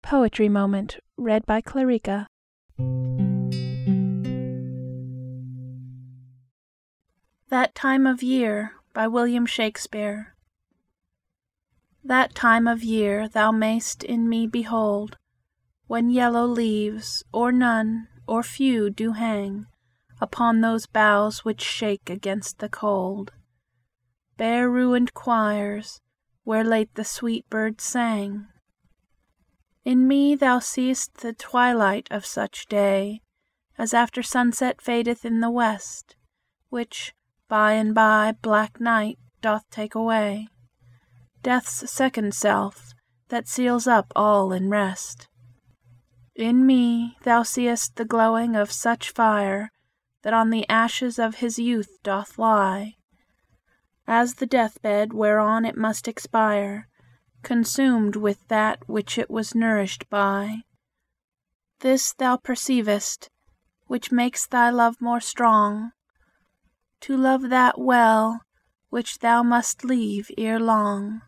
Poetry Moment. Read by Clarica. That Time of Year, by William Shakespeare. That time of year thou mayst in me behold, when yellow leaves, or none, or few, do hang upon those boughs which shake against the cold, bare ruined choirs, where late the sweet birds sang. In me thou seest the twilight of such day, as after sunset fadeth in the west, which by and by black night doth take away, death's second self, that seals up all in rest. In me thou seest the glowing of such fire, that on the ashes of his youth doth lie, as the death-bed whereon it must expire, consumed with that which it was nourished by. This thou perceivest, which makes thy love more strong, to love that well which thou must leave ere long.